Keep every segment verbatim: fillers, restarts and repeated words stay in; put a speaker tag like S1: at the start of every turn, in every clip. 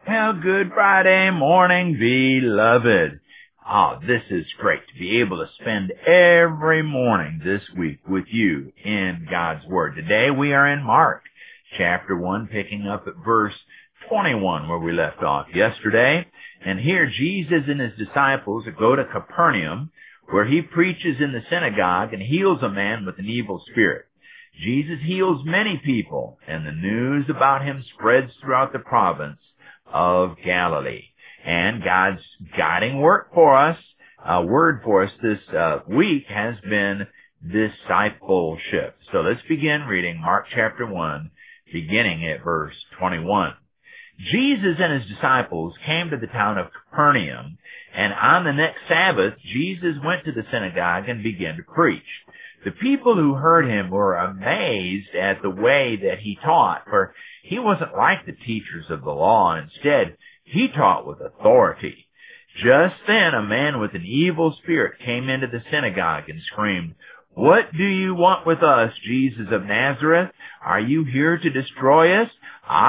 S1: Well, good Friday morning, beloved. Ah, this is great to be able to spend every morning this week with you in God's Word. Today we are in Mark chapter one, picking up at verse twenty-one where we left off yesterday. And here Jesus and his disciples go to Capernaum, where he preaches in the synagogue and heals a man with an evil spirit. Jesus heals many people, and the news about him spreads throughout the province of Galilee. And God's guiding work for us, uh, word for us this uh, week has been discipleship. So let's begin reading Mark chapter one, beginning at verse twenty-one. Jesus and his disciples came to the town of Capernaum, and on the next Sabbath, Jesus went to the synagogue and began to preach. The people who heard him were amazed at the way that he taught, for he wasn't like the teachers of the law. Instead, he taught with authority. Just then, a man with an evil spirit came into the synagogue and screamed, "What do you want with us, Jesus of Nazareth? Are you here to destroy us?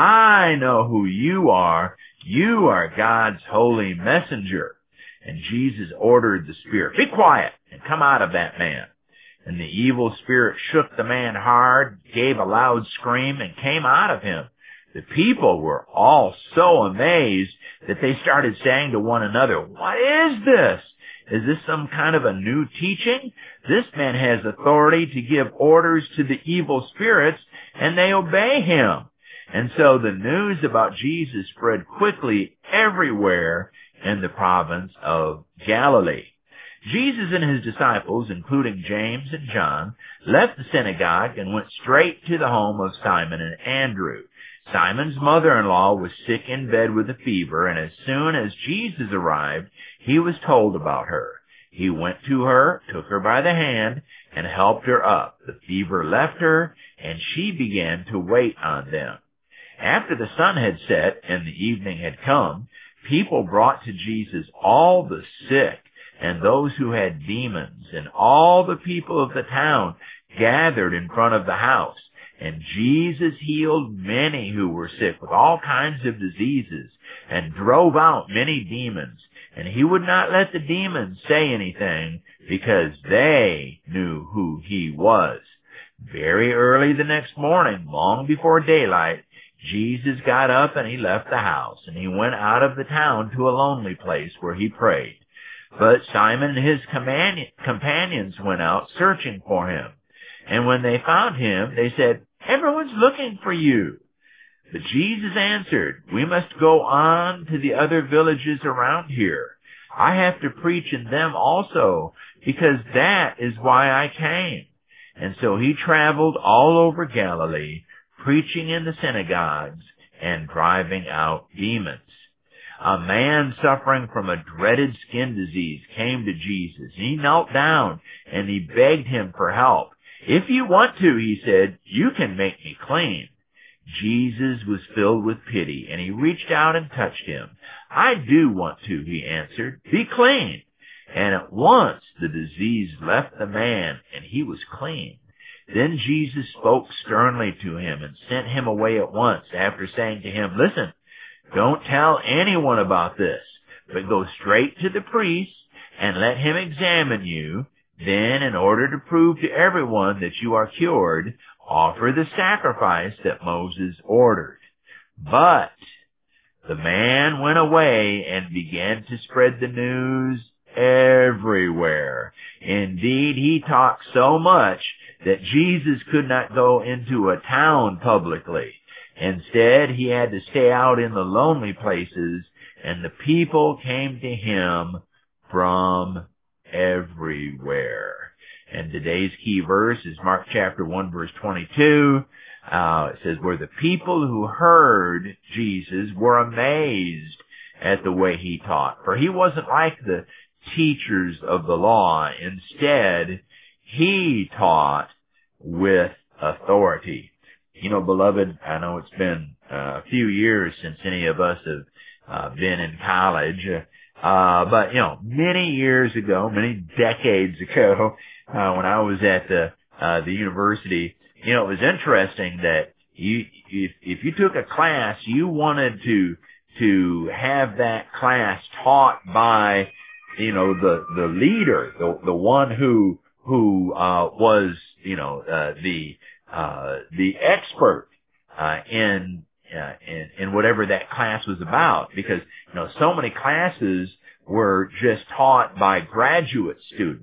S1: I know who you are. You are God's holy messenger." And Jesus ordered the spirit, "Be quiet and come out of that man." And the evil spirit shook the man hard, gave a loud scream, and came out of him. The people were all so amazed that they started saying to one another, "What is this? Is this some kind of a new teaching? This man has authority to give orders to the evil spirits, and they obey him." And so the news about Jesus spread quickly everywhere in the province of Galilee. Jesus and his disciples, including James and John, left the synagogue and went straight to the home of Simon and Andrew. Simon's mother-in-law was sick in bed with a fever, and as soon as Jesus arrived, he was told about her. He went to her, took her by the hand, and helped her up. The fever left her, and she began to wait on them. After the sun had set and the evening had come, people brought to Jesus all the sick and those who had demons, and all the people of the town gathered in front of the house. And Jesus healed many who were sick with all kinds of diseases, and drove out many demons. And he would not let the demons say anything, because they knew who he was. Very early the next morning, long before daylight, Jesus got up and he left the house, and he went out of the town to a lonely place where he prayed. But Simon and his companions went out searching for him. And when they found him, they said, "Everyone's looking for you." But Jesus answered, "We must go on to the other villages around here. I have to preach in them also, because that is why I came." And so he traveled all over Galilee, preaching in the synagogues and driving out demons. A man suffering from a dreaded skin disease came to Jesus. He knelt down and he begged him for help. "If you want to," he said, "you can make me clean." Jesus was filled with pity, and he reached out and touched him. "I do want to," he answered. "Be clean." And at once the disease left the man, and he was clean. Then Jesus spoke sternly to him and sent him away at once, after saying to him, "Listen, don't tell anyone about this, but go straight to the priest and let him examine you. Then, in order to prove to everyone that you are cured, offer the sacrifice that Moses ordered." But the man went away and began to spread the news everywhere. Indeed, he talked so much that Jesus could not go into a town publicly. Instead, he had to stay out in the lonely places, and the people came to him from everywhere. And today's key verse is Mark chapter one, verse twenty-two. Uh, it says, where the people who heard Jesus were amazed at the way he taught. For he wasn't like the teachers of the law. Instead, he taught with authority. You know, beloved, I know it's been uh, a few years since any of us have uh, been in college. Uh, but, you know, many years ago, many decades ago, uh, when I was at the, uh, the university, you know, it was interesting that you, if, if you took a class, you wanted to to have that class taught by, you know, the, the leader, the, the one who, who, uh, was, you know, uh, the, uh, the expert, uh, in, uh, in, in whatever that class was about. Because, you know, so many classes were just taught by graduate students.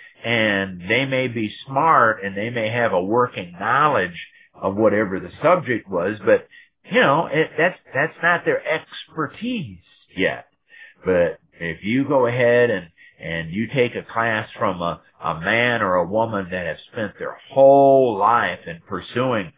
S1: And they may be smart and they may have a working knowledge of whatever the subject was, but, you know, it, that's, that's not their expertise yet. But if you go ahead and, and you take a class from a, a man or a woman that have spent their whole life in pursuing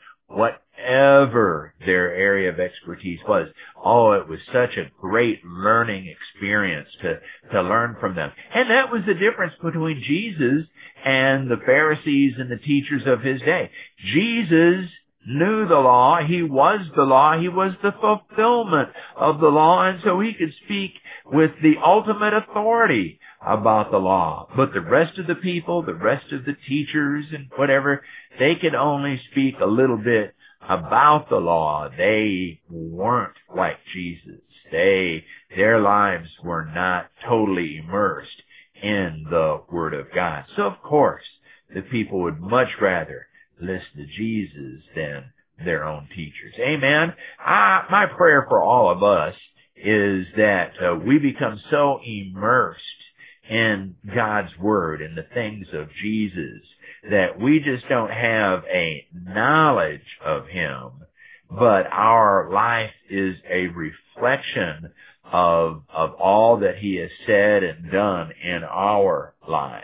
S1: whatever their area of expertise was, oh, it was such a great learning experience to, to learn from them. And that was the difference between Jesus and the Pharisees and the teachers of his day. Jesus knew the law. He was the law. He was the fulfillment of the law. And so he could speak with the ultimate authority about the law. But the rest of the people, the rest of the teachers and whatever, they could only speak a little bit about the law. They weren't like Jesus. They, their lives were not totally immersed in the Word of God. So of course, the people would much rather listen to Jesus than their own teachers. Amen. I, my prayer for all of us is that uh, we become so immersed in God's Word and the things of Jesus that we just don't have a knowledge of Him, but our life is a reflection of, of all that He has said and done in our lives.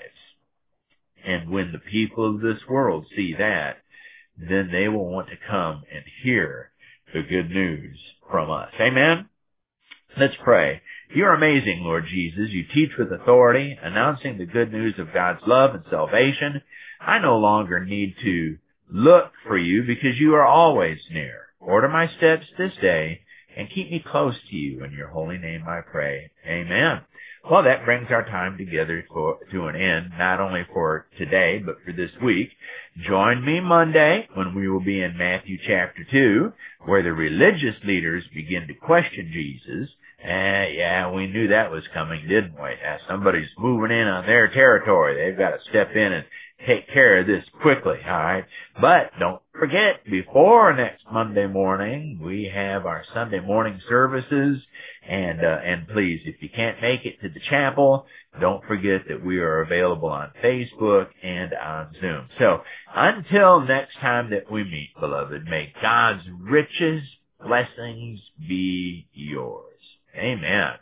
S1: And when the people of this world see that, then they will want to come and hear the good news from us. Amen? Let's pray. You're amazing, Lord Jesus. You teach with authority, announcing the good news of God's love and salvation. I no longer need to look for you because you are always near. Order my steps this day and keep me close to you. In your holy name I pray. Amen. Well, that brings our time together for, to an end, not only for today, but for this week. Join me Monday when we will be in Matthew chapter two, where the religious leaders begin to question Jesus. Uh, yeah, we knew that was coming, didn't we? Uh, somebody's moving in on their territory. They've got to step in and take care of this quickly, all right? But don't forget, before next Monday morning, we have our Sunday morning services. And, uh, and please, if you can't make it to the chapel, don't forget that we are available on Facebook and on Zoom. So until next time that we meet, beloved, may God's richest blessings be yours. Amen.